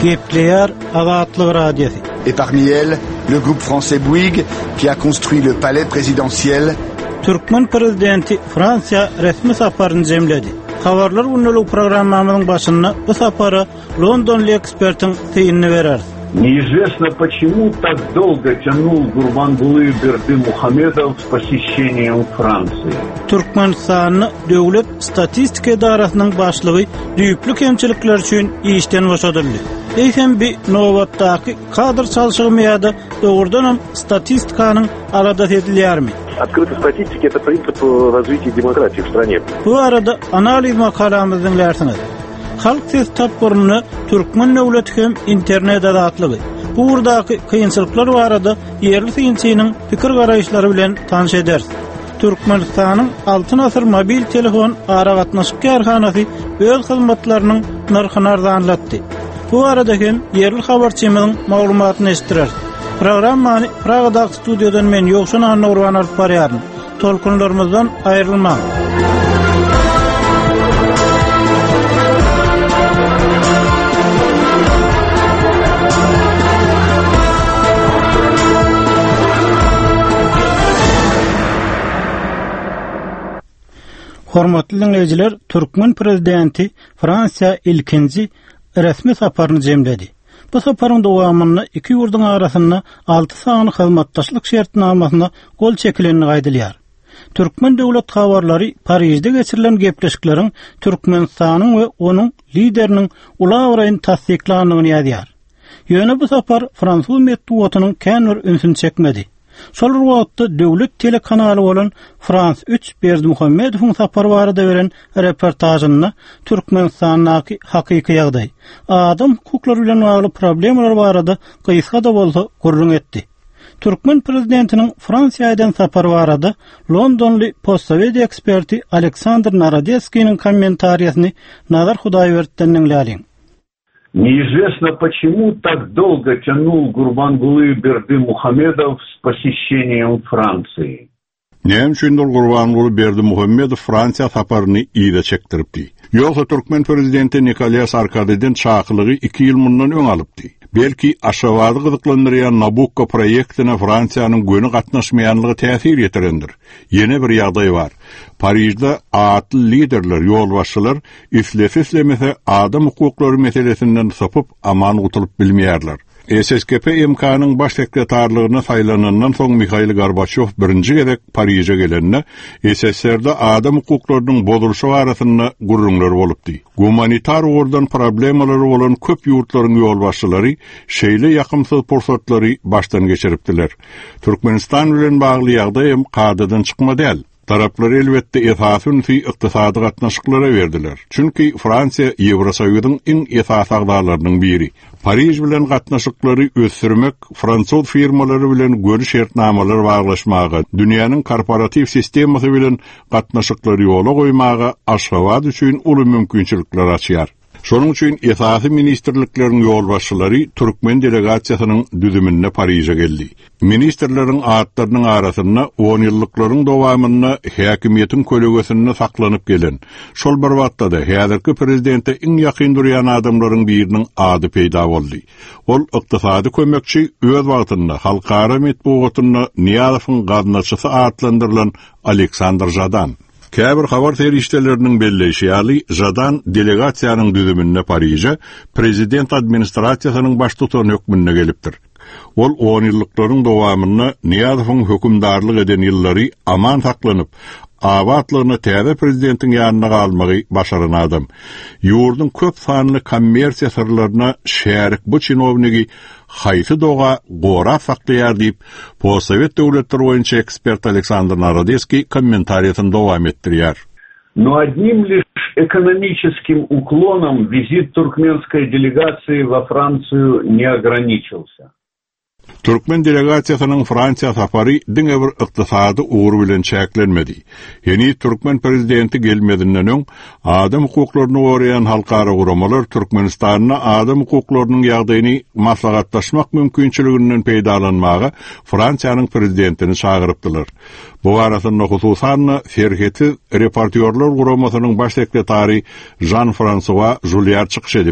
Gepleyer Avatlı Radyosu. Et parmi elles, le groupe français Bouygues qui a construit le palais présidentiel. Türkmen prezidenti Fransa resmi saparını jemledi. Habarlar unnulu programmamızın başına bu sapara Londonlu ekspertin teyinini verer. Неизвестно, почему так долго тянул Гурбангулы Бердымухамедов с посещением Франции. Türkmenistan'ı Devlet Statistika İdarasının başlığı düýüplü kemçilikler üçin işten boşadyldy. Eýsem-bi Novatdaki kadr çalışmaýada dogrudan statistikanyň aladat edilýärmi? Открытая статистика – это принцип развития демократии в стране. Bu arada analiz makalamyzyň dinlersiňiz. Halk ses tapyryny Türkmen döwleti hem internet adatlygy. Bu urdaky kynçylyklar barada yerli synçynyň pikir garaýşlary bilen tanış edersiz. Türkmenistanyň altyn asyr mobil telefon aragatnaşyk karhanasy öz hyzmatlarynyň narhyny arzanlatdy. Bu arada hem yerli habarçymyzyň maglumatyny eşitdirer. Programmany Pragada studiodan men Ýokşan Anurwan alyp barýaryn. Tolkunlarymyzdan aýrylmaň. Hormatly dinleyijiler, Türkmen prezidenti Fransa ilkinji resmi saparyny jemledi. Bu saparyň dowamyny iki ýurduň arasyna 6 sany hyzmatdaşlyk şertnamasyna gol çekilenini gaýdylýar. Türkmen döwlet habarlary Parisde geçirilen gepleşikleriň Türkmenistanyň we onuň lideriniň ulagaraýyn tasdiklandygyny ýazýar. Ýöne bu sapar Fransuz medeniýetiniň känwer ünsün çekmedi. Şol wagtda döwlet telekanaly bolan France 3 Berdimuhammedowyň sapar barada beren reportajyny Türkmenistanyň hakyky ýagdaý, adam hukuklary bilen bagly problemler barada gysga da bolsa gurrun etdi. Türkmen prezidentiniň Fransiýadan sapary barada Londonly postsovet eksperti Aleksandr Narodetskiň kommentariýasyny Nazar Hudaýberdiň dinläliň. Неизвестно, почему так долго тянул Гурбангулы Бердымухамедов с посещением Франции. Näme üçin Gurbanguly Berdimuhamedov Fransiýa saparyny ýyda çekdiripdi? Ýogsa Türkmen prezidenti Nikolay Sarkozyň çakylygy 2 ýyl mundan öň alypdy. Belki aşawady gyzyklandyrýan Nabucco proýektine Fransiýanyň göni gatnaşmaýanlygy täsir ýetirendir. Ýene bir ýagdaý bar. Parisde atly liderler, ýolbaşçylar islemese adam hukuklary meselesinden sapyp aman gutulyp bilmeýärler. SSKP MK'nın baş sekretarlığına saylanandan soň Mikhail Gorbaçov birinci gerek Paris'e gelenine SSR'de adam hukuklarının bozuluşu arasında gurrunlar bolupdy. Humanitar ordan problemleri olan köp ýurtlaryň ýolbaşçylary şeýle ýakymsyz pursatları baştan geçiripdiler. Türkmenistan bilen bagly ýagdaý hem kadadan çykma däl. Taraplar elbette esasyn fi ykdysady gatnaşyklara berdiler. Çünki Fransiýa Ýewrosoýutyň iň esas agdarlarynyň biri. Paris bilen gatnaşyklary ösürmek, Fransuz firmalary bilen görüş şertnamalar baglaşmaga, dünýäniň korporativ sistemasy bilen gatnaşyklary ýola goýmaga aşgabad üçin uly mümkinçilikler açýar. Şonuň üçin esasy ministrliklerin ýolbaşçylary Türkmen delegasiýasynyň düzümine Paris'e geldi. Ministrleriň atlarynyň arasynda 10 ýyllyklaryň dowamyna häkimiýetiň kölegesinde saklanyp gelen, şol bir wagtda da häzirki prezidente iň ýakyn durýan adamlaryň biriniň ady peýda boldy. Ol ykdysady kömekçi öz wagtynda halkara medeniýetine Niýazowyň gaznaçysy atlandyrylan Aleksandr Jadan. Käbir habar terişdelerinin belleşýäli Jadan delegasiýanyň düzümine Paris'e prezident administrasiýasynyň baş tutan hökmüne gelipdir. Ol 10 ýyllyklaryň dowamyna Niýazowyň hökümdarlyk eden ýyllary aman saklanyp, awatlaryny täze prezidentiň ýanyna galmagy başaran adam. Ýurdun köp sanly kommersiýa sırlaryna şärik bu çinownigi haýsy doga gora saklaýar diýip, postsovet döwletleri boýunça ekspert Aleksandr Narodetskiň kommentariýasyny dowam etdirýär. Но одним лишь экономическим уклоном визит туркменской делегации во Францию не ограничился. Türkmen delegasiýasynyň Fransiýa sapary diňe bir ykdysady ugur bilen çäklenmedi. Ýeni Türkmen prezidenti gelmedinden öň adam hukuklaryny goraýan halkara guramalar Türkmenistanyna adam hukuklarynyň ýagdaýyny maslahatlaşmak mümkinçiliginden peýdalanmaga Fransiýanyň prezidentini çagyrypdylar. Bu arasynda hususan Serheti reportýorlar guramasynyň baş sekretary Jean-François Julliard çykyş edipdi.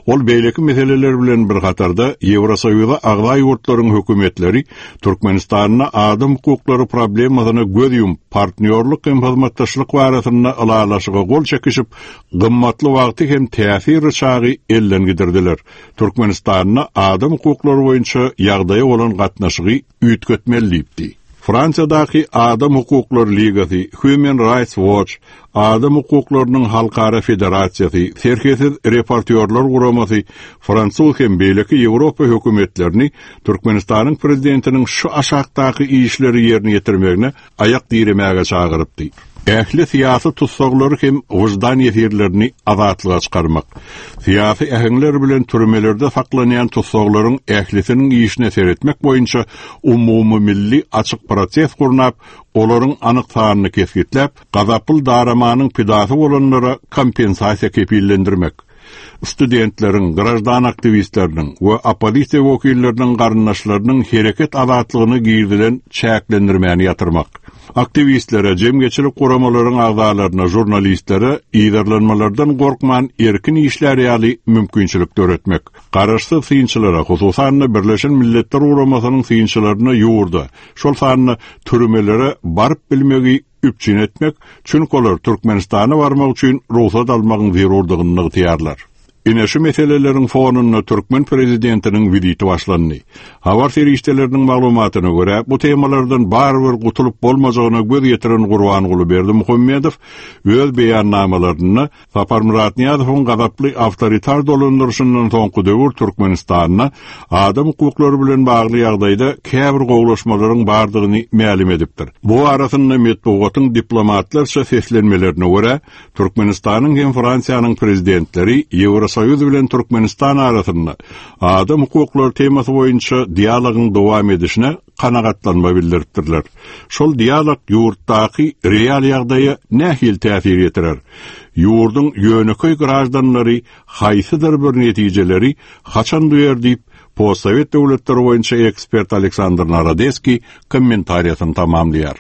Ol beýleki meseleler bilen bir gatarda Ýewrosoýuza agdaý ýurtlaryň hökümetleri Türkmenistanyna adam hukuklary problemasyna göz ýumyp partnerlik hem hyzmatdaşlyk barasyna alalaşyga gol çekişip gymmatly wagty hem täsir çagy elden gidirdiler. Türkmenistanyna adam hukuklary boýunça ýagdaýa bolan gatnaşygy üýtgetmeliydi. Fransiyadaky Adam Hukukları Ligasy, Human Rights Watch, Adam Hukuklarynyň Halkara Federasiýasy, Serhesiz Reportýorlar Guramasy, Fransuz hem beýleki Ýewropa hökümetlerini Türkmenistanyň prezidentiniň şu aşakdaky işleri ýerine ýetirmegine ayak diýremäge çagyrypdy. Ähli siyasi tutsaglary hem wyjdan ýetirlerini azatlyga çykarmak. Siyasi ähliler bilen türmelerde saklanýan tutsaglaryň ählisiniň işine seretmek boýunça umumy milli açyk proses gurnap, olaryň anyk sanyny kesgitläp, gazapyl daramanyň pidasy bolanlara kompensasiýa kepillendirmek. Studentleriň, grajdan aktivistleriniň we opozisiýa wekilleriniň garyndaşlarynyň hereket azatlygyny girdilen çäklendirmäni ýatyrmak. Aktivistlere, jemgeçilik guramalaryň agzalaryna, jurnalistlere ýydarlanmalardan gorkman erkin işler ýaly mümkinçilik öğretmek. Garaşsyz synçylara, hususan Birleşen Milletler Guramasynyň synçylaryna ýurda, şol sanyny türmelere baryp bilmegi üpçin etmek, çünki olar Türkmenistana barmak üçin ruhsat almagyň zerurdygyny ýatyarlar. Ine şu meselelerin fonuna Türkmen prezidentinin viditi başlandy. Habar seriştelerinin maglumatyna görä, bu temalardan barbyr gutulup bolmajagyna göz ýetiren Gurbanguly Berdimuhammedow öz beýannamalaryny Sapar Murat Niýazowyň gazaply awtoritar dolandyrşyndan soňky döwür Türkmenistanyna adam hukuklary bilen bagly ýagdaýda käbir gowlaşmalaryň bardygyny ma'lum edipdir. Bu arasynda Medwedewyň diplomatlarça seslenmelerine görä, Türkmenistanyň hem Fransiýanyň prezidentleri Ýewrosoýuz bilen Türkmenistan arasynda adam hukuklary temasy boýunça dialogyň dowam edişine kanagatlanma bildiripdirler. Şol dialog ýurtdaky real ýagdaýa nähil täsir ýetirer. Ýurdyň ýöneköy grajdanlary haýsydyr bir netijeleri haçan duýar diýip postsovet döwletleri boýunça ekspert Aleksandr Narodeski kommentariýasyny tamamlaýar.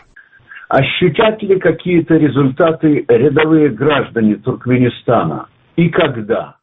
Ощутят ли какие-то результаты рядовые граждане Туркменистана? И когда?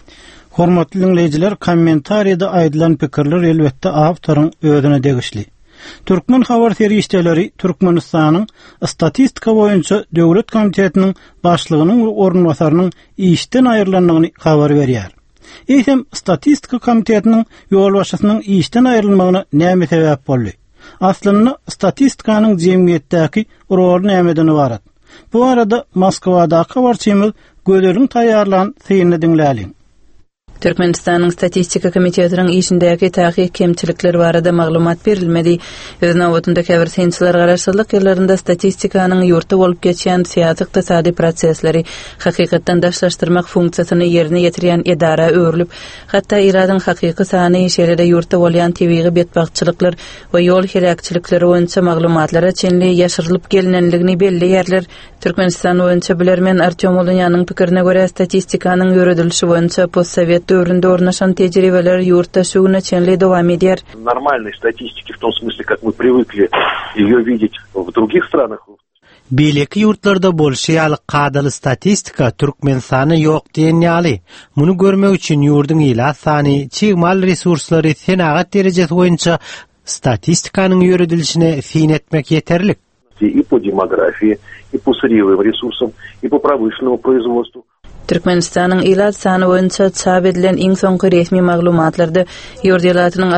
Hormatly dinleyijiler, kommentariýada aýdylan pikirler elbetde awtoryň özüne degişli. Türkmen habar serişdeleri Türkmenistanyň statistika boýunça döwlet komitetiniň başlygynyň orunbasarynyň işden aýrylanmagyny habar berýär. Eýsem statistika komitetiniň ýolbaşçysynyň işden aýrylmagyna näme sebäp boldy? Aslynda statistikanyň jemgyýetdäki rol nämeden ibaret? Bu arada Moskwadaky habarçymyz Göderiň taýýarlanan syny dinläliň. Türkmenistanyň statistika komitetiniň işindäki tähik kemçilikler barada maglumat berilmedi. Özüne wagtynda käbir synçylar garaşsyzlyk ýerlerinde statistikanyň ýurtda bolup geçýän syýasy ykdysady prosesleri hakykatdan daşlaşdyrmak funksiýasyny ýerine ýetirýän edara öwrülip, hatda iradyň hakyky sany şeýlede ýurtda bolýan tebigy betbagçylyklar we ýol heräkçilikleri boýunça maglumatlara çenli ýaşyrylyp gelinenligini belli ýerler. Türkmenistan boýunça bilermen Artyom Olunýanyň pikirine görä statistikanyň ýöredilişi boýunça postsovet döwründe ornaşan tejribeler ýurtda şuňa çenli dowam edýär. Нормальной статистики в том смысле, как мы привыкли её видеть в других странах. Beýleki ýurtlarda bolşýaly gadaly statistika Türkmenistany ýok diýen ýaly. Muny görmek üçin ýurdun ila sany, çygmal resurslary senagat derejesi boýunça statistikanyň ýöredilişine fin etmek yeterlik. И по демографии, и по сырьевым ресурсам, и по промышленному производству. Türkmenistanyň ýyl sany boýunça çap edilen iň soňky resmi maglumatlarda ýurtdylatynyň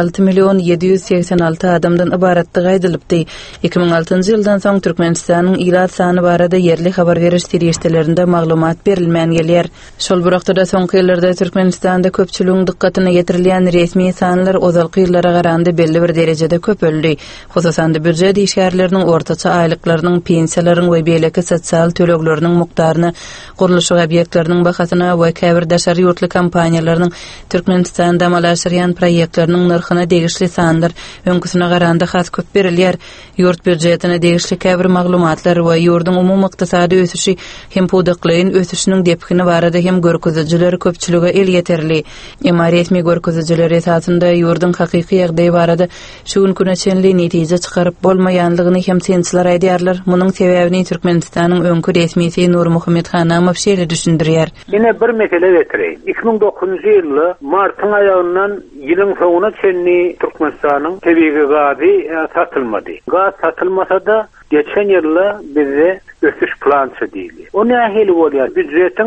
6.786 adamdan ibaratlygy aýdylypdy. 2006-njy ýyldan soň Türkmenistanyň ýyl sany barada ýerli habar beriş serişdelerinde maglumat berilmän gelýär. Şol burakda soňky ýyllarda Türkmenistanda köpçüligiň dikkatyny ýetirilýän resmi sanlar ozalky ýyllara garanda belli bir derejede köpeldi. Hususan da büdjet işgärleriniň ortaça aýlyklarynyň, pensiýalaryň we beýleki sosial tölegleriniň mukdaryny, guruluş obýektleriniň bahasyna we käbir daşary ýurtly kompaniýalarynyň Türkmenistanda amalaşdyrýan proýektleriniň narhyna degişli sanlar öňküsine garanda has köp berilýär. Ýurt büdjetine degişli käbir maglumatlar we ýurdun umumy ykdysady ösüşi hem pudaklaýyn ösüşiniň depkini barada hem görkezjiler köpçüligi el ýeterli. Emma resmi görkezjiler esasında ýurdun hakyky ýagdaýy barada şu günküne çenli netije çykaryp bolmaýanlygyny hem synçylar aýdýarlar. Munyň sebäbini Türkmenistanyň öňkü resmisi Nur Muhammed Hanamow şeýle düşündirýär. Yine bir mesele getireyim. 2009 yılı Mart'ın ayağından yılın sonuna çenli Türkmenistan'ın tabii gazı satılmadı. Gaz satılmasa da geçen yılla bize ötüş plansı değil. O ne ahili oluyor? Büdjetin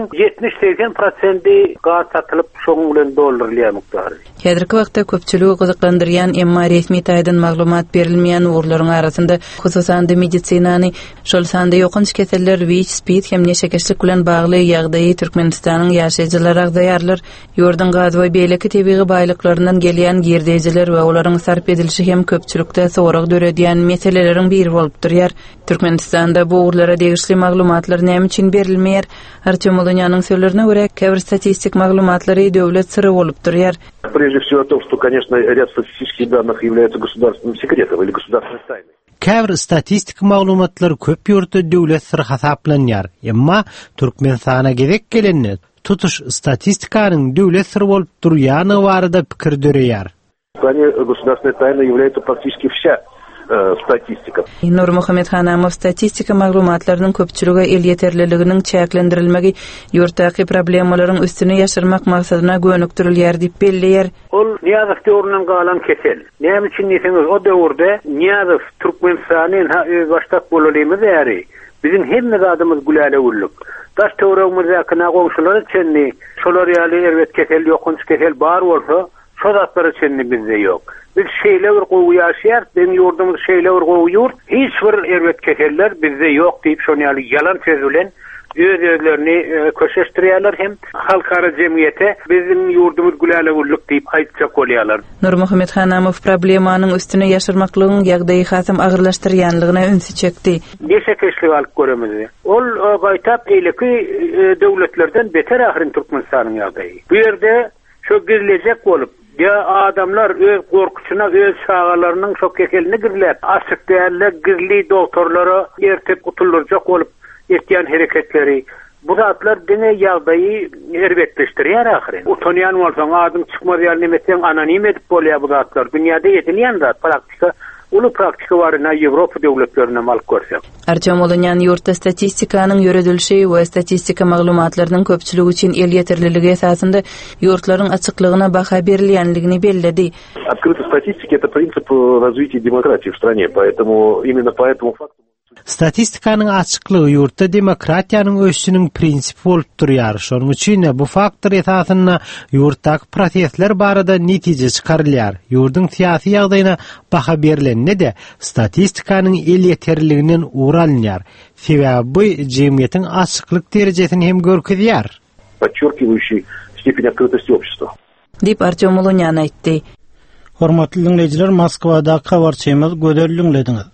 70-80% gaz satılıp şoğun dolarlıya miktarı. Häzirki wagtda köpçülügi gyzyklandyrýan emma resmi taýdan maglumat berilmeýän urlaryň arasynda hususan meditsinany, şol sanda ýokunç keseller, WIC, SPID hem neşekeşlik bilen bagly ýagdaýy Türkmenistanyň ýaşaýjylary agdaýarlar, ýurdun gaz we beýleki tebii baýlyklaryndan gelýän girdejler we olaryň sarp edilişi hem köpçülükde sorak döredýän meseleleriň biri bolup durýar. Türkmenistanda bu urlara degişli maglumatlar näme üçin berilmeýär? Artyom Olonyanyň sözlerine görä, käbir statistik maglumatlary döwlet syry bolup durýar. Прежде всего о том, что, конечно, ряд статистических данных является государственным секретом или государственной тайной. Käbir statistik maglumatlar köp ýurtda döwlet syry hasaplanýar. Emma Türkmenistana gezek gelenler tutuş statistikanyň döwlet syry bolup durýany barada pikir döreýär. Государственной тайной является практически вся statistika. Nur Muhammed Hanamov statistika maglumatlarynyň köpçüligi el ýeterliliginiň çäklendirilmegi ýurtdaky problemalaryň üstüne ýaşyrmak maksadyna gönükdirilýär diýip belleýär. Ol Niýazow döwründen galan kesel. Näme üçin diýseniz o döwürde Niýazow Türkmenistanyň başdak bolýmy bäri. Bizim hemme adamymyz güläle urluk. Taş töwregimizde kana goňşular üçin şolar ýaly erbet kesel ýokunç kesel bar bolsa, şo zatlar üçin bizde ýok. Biz şeyler gowy ýaşaýar, benim ýurdumyz şeyler gowy ýurt. Hiç bir erbet keseller bizde ýok diýip şonu ýaly ýalan söz bilen özlerini köşeştirýärler hem halkara jemgyýete bizim ýurdumyz güläle urluk diýip aýtjak bolýarlar. Nur Muhammed Hanamov problemanyň üstüne ýaşyrmaklygyň ýagdaýy hasam agyrlaşdyrýanlygyna ünsü çekdi. Neşekeşlik alyp göremiz. Ol gaýtap eýleki döwletlerden beter ahyryň Türkmenistanyň ýagdaýy. Bu ýerde şo girilejek bolup ya adamlar öz korkuçuna öz çağalarynyň şok kekelini girilip açyk däller girli doktorlara ertep gutulurjak bolup etýän hereketleri bu zatlar dine ýagdaýy erbetleşdirýär ahyry. Utanýan bolsaň adam çykmaz ýaly nemesen anonim edip bolýar bu zatlar. Dünýäde ýetilýän zat praktika ulu praktika barına Ýewropa döwletlerine mal görsek. Artyom Olonyan ýurtda statistikanyň ýöredilişi we statistika maglumatlarynyň köpçüligi üçin el ýeterliligi esasında ýurtlaryň açyklygyna baha berilýänligini belledi. Открытая статистика — это принцип развития демократии в стране, поэтому именно по этому факту Statistikanyň açyklygy ýurtda demokratiýanyň ösüniň prinsipi bolup durýar. Şonuň üçin bu faktor esasyna ýurtdaky prosesler barada netije çykarylýar. Ýurdun syýasy ýagdaýyna baha berilende statistikanyň el ýeterliliginden uralýar. Sebäbi bu jemgyýetiň açyklyk derejesini hem görkezýär. Подчеркивающий степень открытости общества. Dip Artyom Olonyan aýtdy. Hormatly dinleýijiler, Moskwada habarçymyz göderilinlediňiz.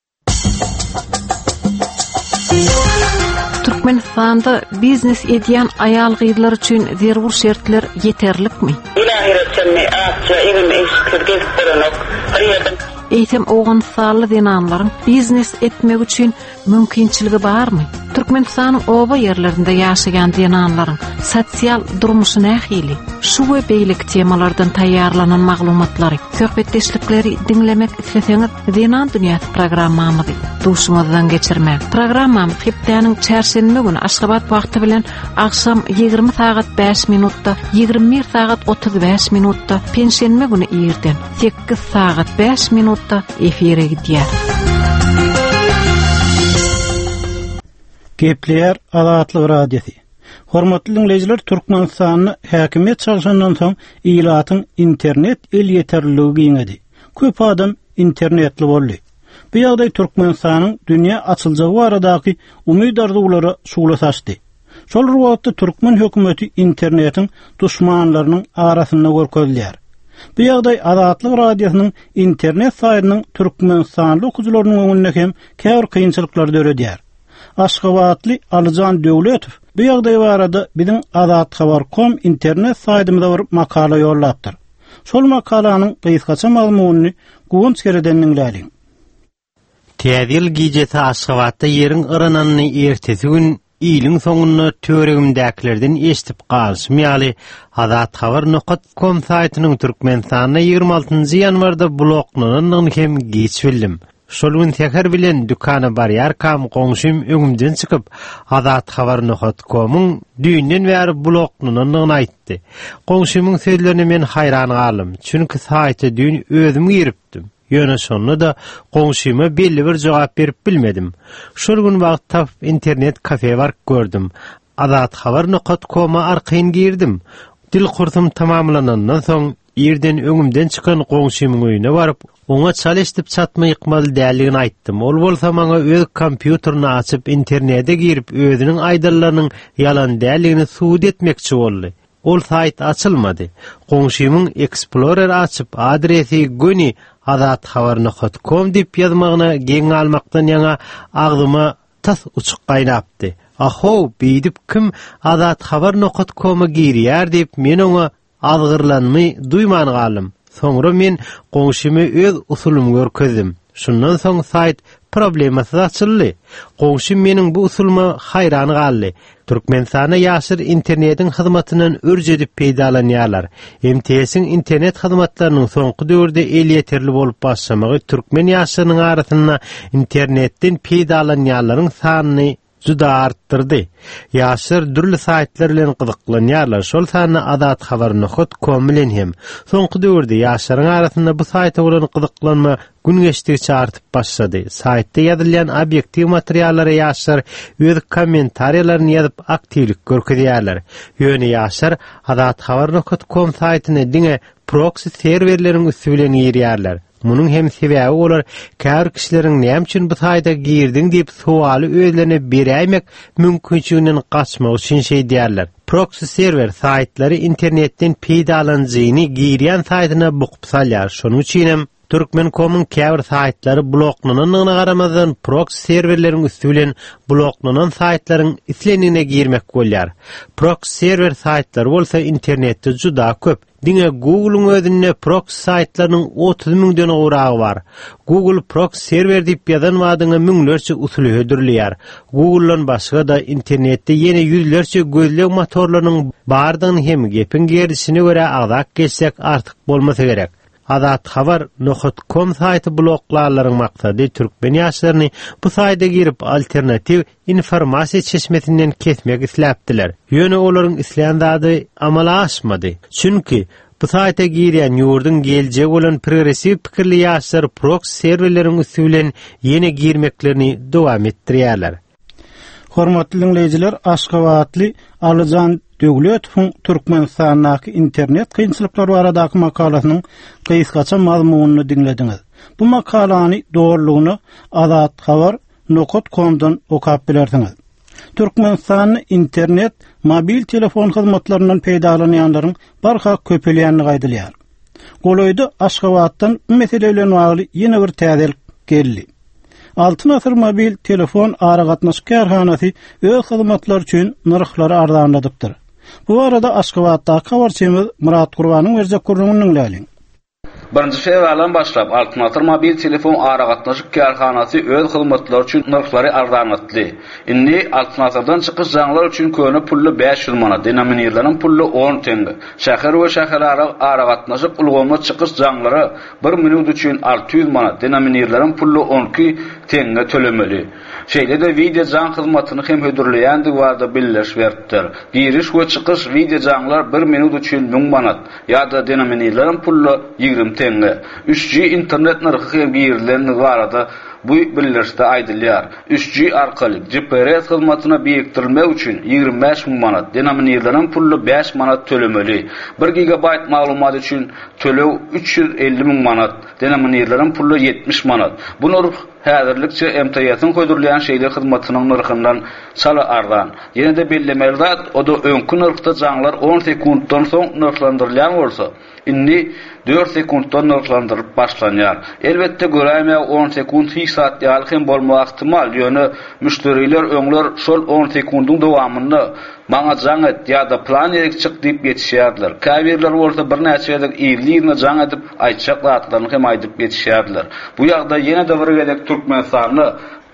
Türkmenistanda biznes edýän aýal gyzlar üçin zerwur şertler ýeterlikmi? Eýtem oğan sağlı denanlaryň biznes etmek üçin mümkinçiligi barmy? Türkmenistanyň oba ýerlerinde ýaşaýan denanlaryň sosial durmuşy nähili? Şu we beýlik temalardan taýýarlanan maglumatlary, söhbetdeşlikleri dinlemek isleseňiz, Denan dünýäsi programmamyzy duşuňyzdan geçirmek. Programmam hepdeniň çarşembe güni Aşgabat wagty bilen akşam 20 saat 5 minutda, 21 saat 35 minutda, penşenme güni ýerden 8 saat 5 minutda efire gidýär. Gepler Azatlyk radiosi. Hormatly dinleýijiler, Türkmenistanyň häkimet çalşandan soň ýylatyň internet el ýeterliligi giňedi. Köp adam internetli boldy. Bu ýagdaý Türkmenistanyň dünýä açyljagy baradaky umyt arzulary şuwla saçdy. Şol wagtda Türkmen hökümeti internetiň duşmanlarynyň arasyna görkezýär. Bu ýagdaý Azatlyk radiosynyň internet saýtynyň Türkmenistanly okuwçylarynyň öňüne hem käbir kynçylyklar döredýär. Aşgabatly Alyjan Döwletow bu ýagdaý barada biziň azathabar.com internet saýtymyza bir makala ýollapdyr. Şol makalanyň gysgaça mazmuny Guwunç Kereden dinläýin. Täzil gijeti Aşgabatda ýeriň ırananyny ertesi gün ýylyň soňuna töregimdäkilerden eşitip galşym ýaly azathabar.com saýtynyň Türkmenistanyň 26-njy ýanwarda bloklananyny hem geçip bildim. Şolun teker bilen dükana barýar kam goňşym öňümden çykyp Azat habar.com'un düýünden bäri bloknunyny aýtdy. Goňşymyň sözlerine men haýran galym, çünki saýta düýün özüm giripdim. Ýöne şonu da goňşyma belli bir jogap berip bilmedim. Şol gün wagtda internet kafe bar gördüm. Azat habar.com'a arkayn girdim. Dil kursum tamamlanandan soň ýerden öňümden çykan goňşymyň öýüne baryp oňa çalyşdyp çatma ýykmaly däldigini aýtdym. Ol bolsa maňa öz kompýuterini açyp internete girip özüniň aýdallarynyň ýalan däldigini suwd etmekçi boldy. Ol saýt açylmady. Goňşymyň Explorer açyp adresi göni azathabar.com diýip ýazmagyna geň almakdan ýaňa agdyma tas uçuk gaýnapdy. Aho, beýdip kim azathabar.com'a girýär diýip men oňa azgyrlanmy duýman galym. Soňra men goňşymy öz usulymy görkezdim. Şundan soň saýt problemasyz açyldy. Goňşym meniň bu usulyma haýran galdy. Türkmenistana ýaşyr internetiň hyzmatynyň örjedip peýdalanýarlar. MTS-iň internet hyzmatlarynyň soňky döwürde el ýeterli bolup başlamagy türkmen ýaşyrynyň arasynda internetden peýdalanýarlaryň sanyny juda arttırdy. Ýaşyr dürli saýtlar bilen gyzyklanýarlar. Şol sany azathabar.com bilen hem. Soňky döwürde ýaşyryň arasynda bu saýta bolan gyzyklanma gün geçtikçe artyp başlady. Saýtda ýazylýan obyektiw materiallara ýaşyr öz kommentariýalaryny ýazyp aktivlik görkezýärler. Ýöne ýaşyr azathabar.com saýtyny diňe proxy serwerleriň üstü bilen girýärler. Munun hem sebäbi olar kär kişileriň näme üçin bu saýta girdiň diýip sualy özlerine beräýmek mümkinçiliginden gaçmak üçin şey diýerler. Proxy server saýtlary internetden peýdalanjyny girýän saýtyna bukyp salýar. Şonuň üçin hem Türkmen.com'un käbir saýtlary bloklananyna garamazdan proxy serwerleriň üstü bilen bloklanan saýtlaryň islenigine girmek bolýar. Proxy serwer saýtlary bolsa internetde juda köp. Diňe Google'un özünde proxy saýtlarynyň 30.000den uragy bar. Google proxy server diýip ýazan wadyňa müňlerçe usuly hödürlýär. Google'dan başga da internetde ýene ýüzlerçe gözlem motorlarynyň bardygyny hem gepin gerdisine görä agdak geçsek artyk bolmasa gerek. Azathabar.com saýty bloklarlaryň maksady türkmen ýaşlaryny bu saýda girip alternativ informasiýa çeşmesinden kesmek isläpdiler. Ýöne olaryň isleýän zady amala aşmady. Çünki bu saýta girýän ýurdun geljek bolan progressiw pikirli ýaşlar proxy serwerleriň üstü bilen ýene girmeklerini dowam etdirýärler. Hormatly dinleyijiler, Aşgabatly Alyjan Döwletowyň Türkmenistanyň internet kynçylyklary baradaky makalasynyň kysgaça mazmunyny dinlediňiz. Bu makalany dogrulygyny azathabar.com'dan okap bilersiňiz. Türkmenistanyň internet, mobil telefon hyzmatlarynyň peýdalanýanlaryň barha köpelýänini gaýdylýar. Goloýdy Aşgabatdan bu mesele bilen bagly ýene bir täzelik geldi. Altın asır mobil telefon aragatnaşyk kärhanasy öz hyzmatlary üçin narhlary arzanladypdyr. Bu arada Aşgabatdaky habarçymyz Murat Gurbanyň berjek gurrungyny dinleýäliň. Birinji fevraldan başlap altın asır mobil telefon aragatnaşyk kärhanasy öz hyzmatlary üçin narhlary arzanlatdy. Indi altın asyrdan çykyş jaňlar üçin köne pully 500 manat, denominirleriň pully 10 tenge. Şäher we şäherlere aragatnaşyk ulgamy çykyş jaňlary 1 minut üçin 600 manat, denominirleriň pully 12 tenge tölemeli. Şeýle de video jaň hyzmatyny hem hödürleýän diýwarda birleşip beripdir. Giriş we çykyş video jaňlar 1 minut üçin 1000 manat, ýa-da denominirleriň pully 20 tenge. 3G internet narhy hem girilen barada bu birleşde aýdylýar. 3G arkaly GPS hyzmatyna biriktirilmek üçin 25 manat, denominirleriň pully 5 manat tölemeli. 1 GB maglumat üçin tölew 350 manat, denominirleriň pully 70 manat. Bu narh häzirlikçe MTS-iň koýdurulýan şeýle hyzmatynyň narhyndan çala arzan. Ýene de bellemeli zat, o da öňkü narhda jaňlar 10 sekunddan soň narhlandyrylýan bolsa, indi 4 sekunddan narhlandyryp başlanýar. Elbetde göräme 10 sekund hiç saat ýaly hem bolmak ihtimal. Ýöne müşteriler öňler şol 10 sekundyň dowamynda maňa jaň et ýa-da plan ýerek çyk diýip ýetişýärler. Käbirler bolsa bir näçe ýerlik ýerine jaň edip aýtjak zatlaryny hem aýdyp ýetişýärler. Bu ýagda ýene de bir gedek Türkmenistanyny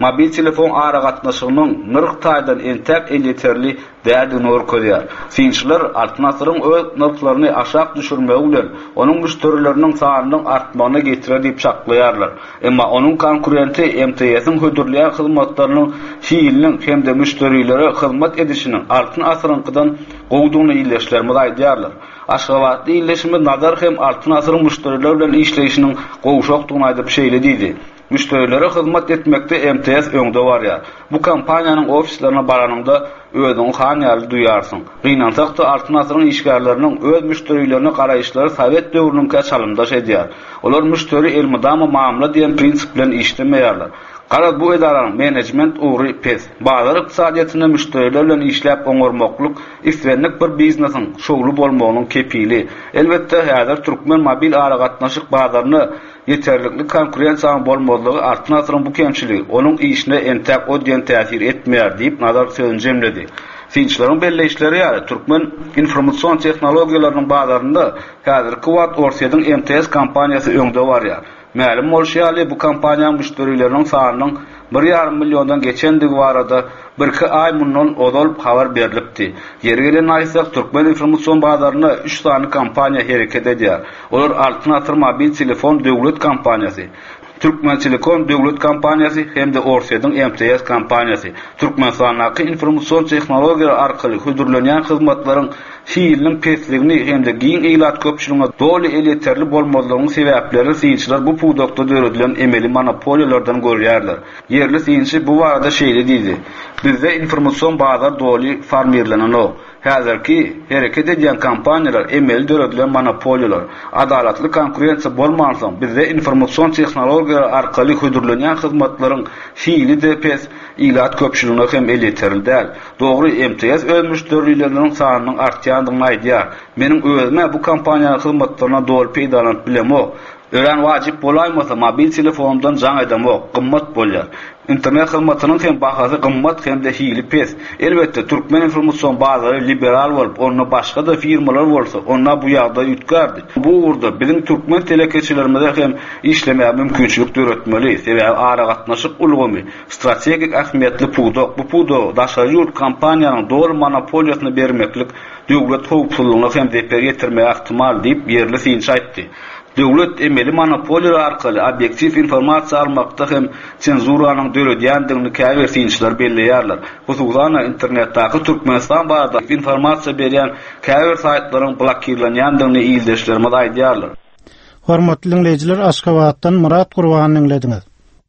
mobil telefon aragatnaşygynyň nyrk taýdan entek eliterli dädini örkezýär. Finçler altyn asyryň öz narklaryny aşak düşürmek bilen onuň müşterileriniň sanynyň artmagyna getirýär diýip çaklaýarlar. Emma onuň konkurenti MTS-iň hödürleýän hyzmatlarynyň fiiliniň hem de müşterilere hyzmat edişiniň altyn asyrynkydan gowdugyny illeşlermi aýdýarlar. Aşgabatly illeşme nazar hem altyn asyryň müşteriler bilen işleyişiniň gowşokdygyny aýdyp şeýle diýdi. Müşterilere hyzmat etmekde MTS öňde barýar. Bu kompaniýanyň ofislerine baranynda özüň hanyýaly duýarsyň. Gynançakda altyn asyryň işgärleriniň öz müşterilerine garaýşlary Sowet döwrüniňki çalymdaş edýär. Olar müşteri elmydama maamla diýen prinsip bilen işlemeýärler. Qarad bu edaranyň menejment ugry pes. Bazar ykdysadyýatyna müşteriler bilen işläp oňarmakluk islenlik bir biznesiň şogly bolmagynyň kepili. Elbetde häzir türkmen mobil aragatnaşyk bazaryny yeterlikli konkurensiýa bolmadygy altyn asyryň bu kemçiligi onuň işine entek odyan täsir etmeýär diýip nazar sözüni jemledi. Finçleriň belleşleri ýaly türkmen informasiýon tehnologiýalarynyň bazarynda häzirki wagt Orsiýadyň MTS kompaniýasy öňde barýar. Ma'lum bolýaly bu kompaniýanyň müşterileriniň sanynyň 1,5 milyondan geçendigi barada bir-iki ay mundan odolup habar berilipdi. Ýeri gelen aýsak türkmen informasiýon bazaryna 3 sany kompaniýa hereket edýär. Olar altyn asyr mobil telefon döwlet kompaniýasy, Türkmen Telekom döwlet kompaniýasy hem de Orsiýadyň MTS kompaniýasy. Türkmenistanyň informasiýon tehnologiýalary arkaly hödürlenýän hyzmatlaryň fiiliniň pesligini hem de giň eýlat köpçüligiňe doly eliterli bolmadygynyň sebäpleri synçylar bu pudokda döredilen emeli monopoliýalardan görýärler. Yerli synçy bu barada şeýle diýdi: "Bizde informasiýon bazar doly formirlenen o. Häzirki hereket edýän kompaniýalar emeli döredilen monopoliýalar. Adalatly konkurensiýa bolmansa, bizde informasiýon tehnologiýalary arkaly hödürlenýän hyzmatlaryň fiili de pes, eýlat köpçüligine hem eliterli däl. Dogry MTS öz müşterileriniň sanynyň artýandygyny aýdýar. Meniň özüme bu kompaniýa hyzmatlaryna doly peýdalanıp bilemo. Ören wajib bolaýmasa mobil telefonumdan jaň edemo, gymmat bolýar. İnternet hyzmatynyň hem bahasy gymmat hem de hili pes. Elbetde türkmen informasiýon bazary liberal bolup, onda başga da firmalar bolsa, onda bu ýagda ýutgardy. Bu urda bizim türkmen telekeçilerimizde hem işlemäge mümkinçilik döretmeli. Sebäbi aragatnaşyk ulgumy, strategik ähmiýetli pudok. Bu pudok daşaryl kompaniýanyň doly monopoliýasyny bermeklik döwlet howpsuzlygyna hem zeper ýetirmäge ihtimal diýip ýerli synçy aýtdy. Döwlet emeli monopoliýa arkaly obyektiv informasiýa almakda hem senzuranyň döredýändigini käbir synçylar belleýärler. Hususan internetdäki Türkmenistan barada informasiýa berýän käbir saýtlaryň blokirlenýändigini ýyldaşlarymyz aýdýarlar. Hormatly dinleýijiler, Aşgabatdan Murat Gurbanyň dinlediňiz.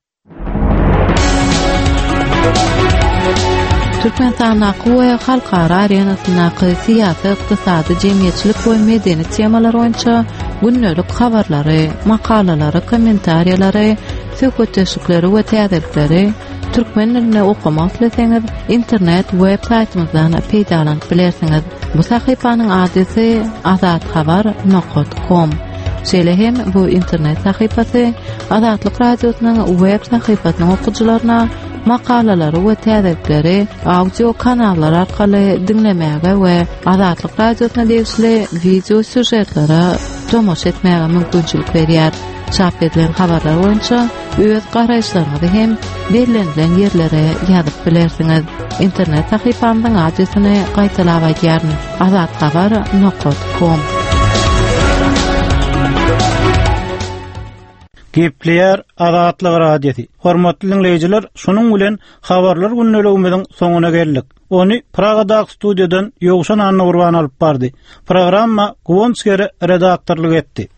Türkmenistanyň we halkara arenasyna syýasy, ykdysady, jemgyýetçilik we medeni temalar boýunça günnelik habarlary, makalalary, kommentariýalary, söhbetleşikleri we täzelikleri türkmen diline okumak ileseňiz internet web saýtymyzdan peýdalanyp bilersiňiz. Bu sahypanyň adresy azathabar.com. Şeýle hem bu internet sahypasy Azatlyk radiosynyň web sahypasynyň okuwçylaryna makalalary we täzelikleri audio kanallar arkaly dinlemäge we Azatlyk radiosyna degişli video süjetlere tomoş etmäge mümkinçilik berýär. Çap edilen habarlar boýunça öz garaýşlaryňyzy hem berilen ýerlere ýazyp bilersiňiz. İnternet sahypamyň adresini gaýtalap aýdýaryn: azathabar.com. Gepleýär Azatlyk radiosi. Hormatly dinleýijiler, şunuň bilen habarlar günneligimiziň soňuna geldik. Onu Pragadaky studiýadan Ýogşan Anna Urban alyp bardy. Programma Gowonskere redaktorlyk etdi.